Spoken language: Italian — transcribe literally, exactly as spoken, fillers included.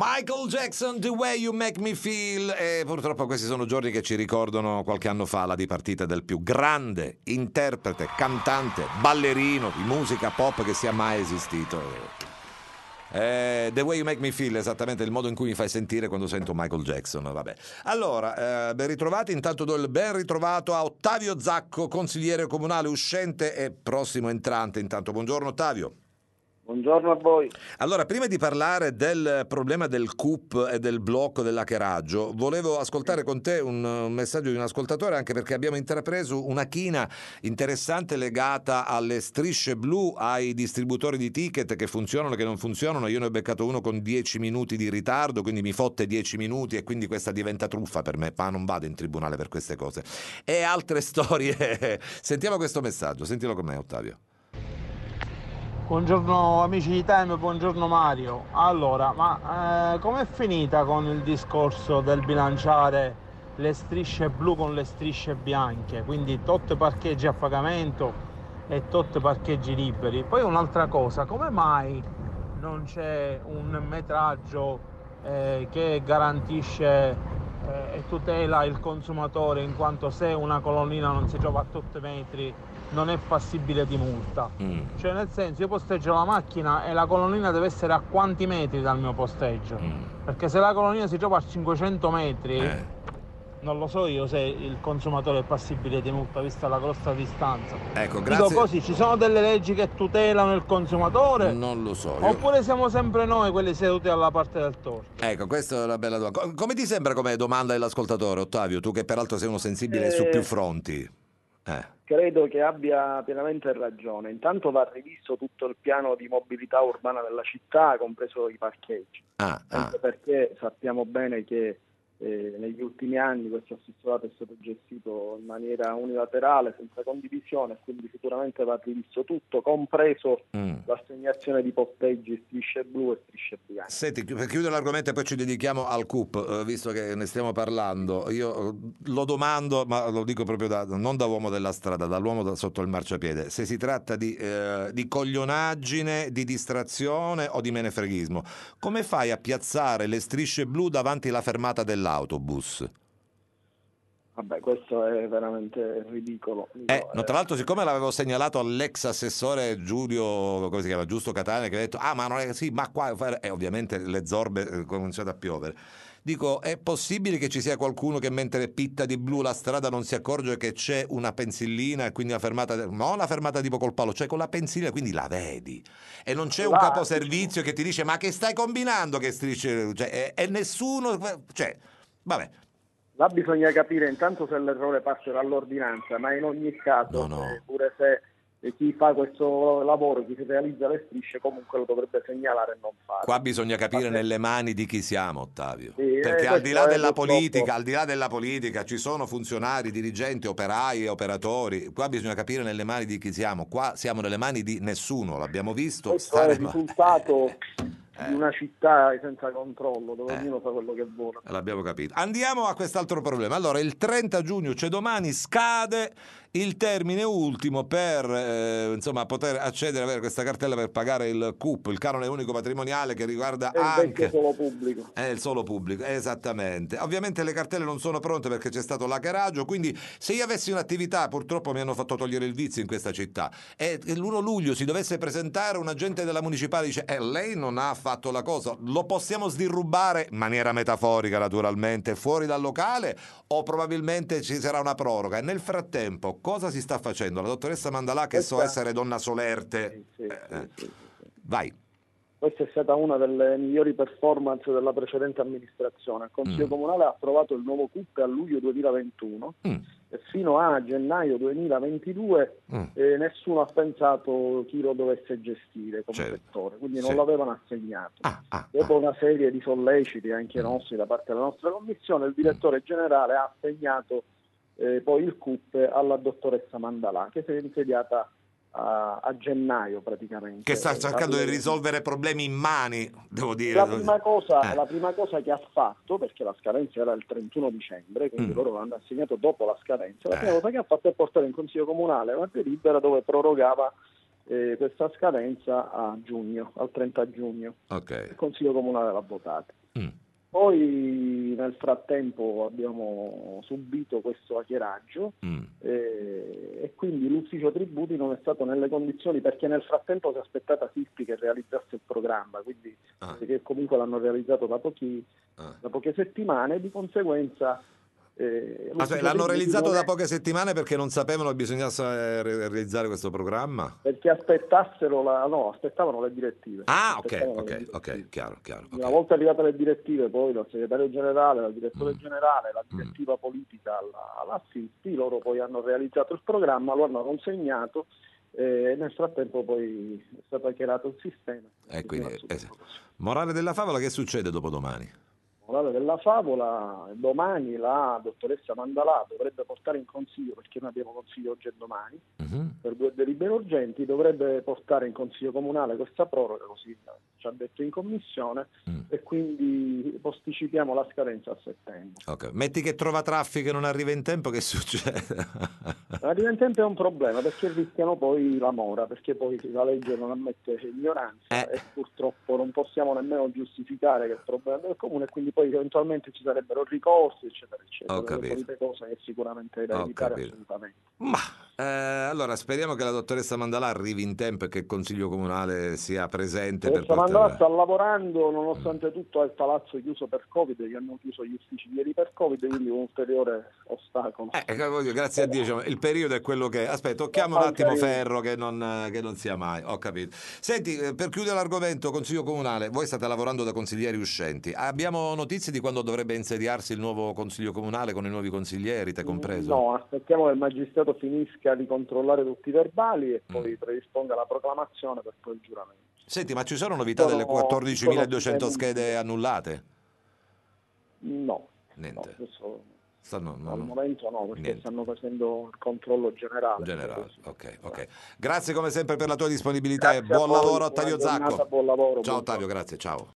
Michael Jackson, The Way You Make Me Feel. E purtroppo questi sono giorni che ci ricordano qualche anno fa la dipartita del più grande interprete, cantante, ballerino di musica pop che sia mai esistito. Eh, The Way You Make Me Feel, esattamente il modo in cui mi fai sentire quando sento Michael Jackson. Vabbè. Allora, eh, ben ritrovati. Intanto do il ben ritrovato a Ottavio Zacco, consigliere comunale uscente e prossimo entrante. Intanto buongiorno Ottavio. Buongiorno a voi. Allora, prima di parlare del problema del C U P e del blocco dell'hackeraggio, volevo ascoltare con te un, un messaggio di un ascoltatore, anche perché abbiamo intrapreso una china interessante legata alle strisce blu, ai distributori di ticket che funzionano e che non funzionano. Io ne ho beccato uno con dieci minuti di ritardo, quindi mi fotte dieci minuti e quindi questa diventa truffa per me, ma non vado in tribunale per queste cose. E altre storie. Sentiamo questo messaggio, sentilo con me Ottavio. Buongiorno amici di Time, buongiorno Mario. Allora, ma eh, com'è finita con il discorso del bilanciare le strisce blu con le strisce bianche? Quindi tot parcheggi a pagamento e tot parcheggi liberi. Poi un'altra cosa, come mai non c'è un metraggio eh, che garantisce eh, e tutela il consumatore, in quanto se una colonnina non si trova a tot metri non è passibile di multa? Mm. Cioè, nel senso, io posteggio la macchina e la colonnina deve essere a quanti metri dal mio posteggio? Mm. Perché se la colonnina si trova a cinquecento metri, eh. non lo so io se il consumatore è passibile di multa vista la grossa distanza. Ecco, grazie. Dico così, ci sono delle leggi che tutelano il consumatore? Non lo so. Io... Oppure siamo sempre noi quelli seduti alla parte del torto? Ecco, questa è una bella domanda. Come ti sembra come domanda dell'ascoltatore, Ottavio? Tu che peraltro sei uno sensibile eh... su più fronti. Eh. Credo che abbia pienamente ragione. Intanto va rivisto tutto il piano di mobilità urbana della città, compreso i parcheggi. Ah, Anche ah. perché sappiamo bene che eh, negli ultimi anni questo assessorato è stato gestito in maniera unilaterale, senza condivisione, quindi sicuramente va rivisto tutto, compreso mm. l'assegnazione di posteggi strisce blu e strisce bianche. Senti, per chiudere l'argomento e poi ci dedichiamo al C U P, eh, visto che ne stiamo parlando, io lo domando, ma lo dico proprio da, non da uomo della strada, dall'uomo da sotto il marciapiede, se si tratta di, eh, di coglionaggine, di distrazione o di menefreghismo, come fai a piazzare le strisce blu davanti alla fermata dell'autobus? Vabbè, questo è veramente ridicolo. Eh, no, tra l'altro, siccome l'avevo segnalato all'ex assessore Giulio, come si chiama, Giusto Catania, che ha detto, ah, ma non è sì, ma qua, e eh, ovviamente le zorbe eh, cominciate a piovere. Dico, è possibile che ci sia qualcuno che mentre pitta di blu la strada non si accorge che c'è una pensillina e quindi la fermata, non la fermata tipo col palo, cioè con la pensillina, quindi la vedi. E non c'è un caposervizio che ti dice, ma che stai combinando che strisce, cioè, e, e nessuno, cioè, vabbè. Là bisogna capire intanto se l'errore parte dall'ordinanza, ma in ogni caso, no, no. Eh, pure se eh, chi fa questo lavoro, chi si realizza le strisce, comunque lo dovrebbe segnalare e non farlo. Qua bisogna capire Vabbè. nelle mani di chi siamo, Ottavio. Sì, perché eh, al di là della purtroppo... politica, al di là della politica ci sono funzionari, dirigenti, operai e operatori. Qua bisogna capire nelle mani di chi siamo. Qua siamo nelle mani di nessuno, l'abbiamo visto. Questo stare... è il risultato Eh. di una città senza controllo, dove Eh. ognuno fa quello che vuole. L'abbiamo capito. Andiamo a quest'altro problema. Allora, il trenta giugno, cioè domani, scade il termine ultimo per eh, insomma poter accedere, avere questa cartella per pagare il C U P, il canone unico patrimoniale, che riguarda È il anche vecchio solo pubblico. È il solo pubblico, esattamente. Ovviamente le cartelle non sono pronte perché c'è stato l'hackeraggio, quindi se io avessi un'attività, purtroppo mi hanno fatto togliere il vizio in questa città, e l'primo luglio si dovesse presentare un agente della municipale e dice eh, lei non ha fatto la cosa, lo possiamo sdirrubare, in maniera metaforica naturalmente, fuori dal locale, o probabilmente ci sarà una proroga. E nel frattempo cosa si sta facendo? La dottoressa Mandalà, che Questa... so essere donna solerte, sì, sì, eh, sì, sì, sì. vai. Questa è stata una delle migliori performance della precedente amministrazione. Il Consiglio mm. Comunale ha approvato il nuovo C U P a luglio duemilaventuno mm. e fino a gennaio duemilaventidue mm. eh, nessuno ha pensato chi lo dovesse gestire come certo. settore, quindi non sì. l'avevano assegnato. Ah, ah, Dopo ah. una serie di solleciti anche mm. nostri da parte della nostra commissione, il direttore mm. generale ha assegnato eh, poi il C U P alla dottoressa Mandalà, che si è insediata A, a gennaio praticamente. Che sta cercando di risolvere problemi in mani, devo dire. La prima cosa, eh. la prima cosa che ha fatto, perché la scadenza era il trentuno dicembre, quindi mm. loro l'hanno assegnato dopo la scadenza, la prima eh. cosa che ha fatto è portare in Consiglio Comunale una delibera dove prorogava eh, questa scadenza a giugno, al trenta giugno. Okay. Il Consiglio Comunale l'ha votata. Mm. Poi nel frattempo abbiamo subito questo hackeraggio Mm. eh, e quindi l'ufficio tributi non è stato nelle condizioni, perché nel frattempo si è aspettata Sispi che realizzasse il programma, quindi Ah. eh, che comunque l'hanno realizzato da, pochi, Ah. da poche settimane, di conseguenza eh, Aspetta, l'ufficio l'hanno tributi realizzato non da è- poche settimane perché non sapevano che bisognasse eh, re- realizzare questo programma? perché aspettassero la, no, aspettavano le direttive. Ah, ok, Aspettavano le ok, direttive. ok, chiaro, chiaro. Una ok. volta arrivate le direttive, poi dal segretario generale, dal direttore Mm. generale, la Mm. direttiva politica alla, alla Sispi, loro poi hanno realizzato il programma, lo hanno consegnato e nel frattempo poi è stato hackerato il sistema. E quindi, Bisogna eh, subito così. morale della favola, che succede dopodomani? Morale della favola, domani la dottoressa Mandalà dovrebbe portare in consiglio, perché noi abbiamo consiglio oggi e domani, Mhm. per due delibere urgenti, dovrebbe portare in consiglio comunale questa proroga, così ci ha detto in commissione, Mm. e quindi posticipiamo la scadenza a settembre. Ok. Metti che trova traffico e non arriva in tempo, che succede? Arriva in tempo è un problema, perché rischiano poi la mora, perché poi la legge non ammette ignoranza Eh. e purtroppo non possiamo nemmeno giustificare che è il problema del comune, e quindi poi eventualmente ci sarebbero ricorsi, eccetera, eccetera. Ho Le capito. solite cose che sicuramente è da Ho evitare capito. assolutamente. Ma eh, allora speriamo che la dottoressa Mandalà arrivi in tempo e che il Consiglio Comunale sia presente per Adesso Mandalà portare... sta lavorando, nonostante tutto, è il palazzo chiuso per Covid, gli hanno chiuso gli uffici ieri per Covid, quindi un ulteriore ostacolo. Eh, eh, voglio- grazie a Dio, diciamo, il periodo è quello che è. Aspetta, tocchiamo un Ah, attimo periodo. Ferro, che non, eh, che non sia mai. Ho capito. Senti, eh, per chiudere l'argomento, Consiglio Comunale, voi state lavorando da consiglieri uscenti. Abbiamo notizie di quando dovrebbe insediarsi il nuovo Consiglio Comunale con i nuovi consiglieri, te compreso? No, aspettiamo che il magistrato finisca di controllare tutti i verbali e poi predisponga la proclamazione per poi il giuramento. Senti, ma ci sono novità Sono- delle quattordicimiladuecento sono- schede annullate? No, Niente. no, adesso Stanno, no, al no. momento no, perché Niente. stanno facendo il controllo generale. Generale, ok, ok. Grazie come sempre per la tua disponibilità Grazie e a buon voi, lavoro buona Ottavio giornata, Zacco. buon lavoro, Ciao buon Ottavio, giorno. grazie, ciao.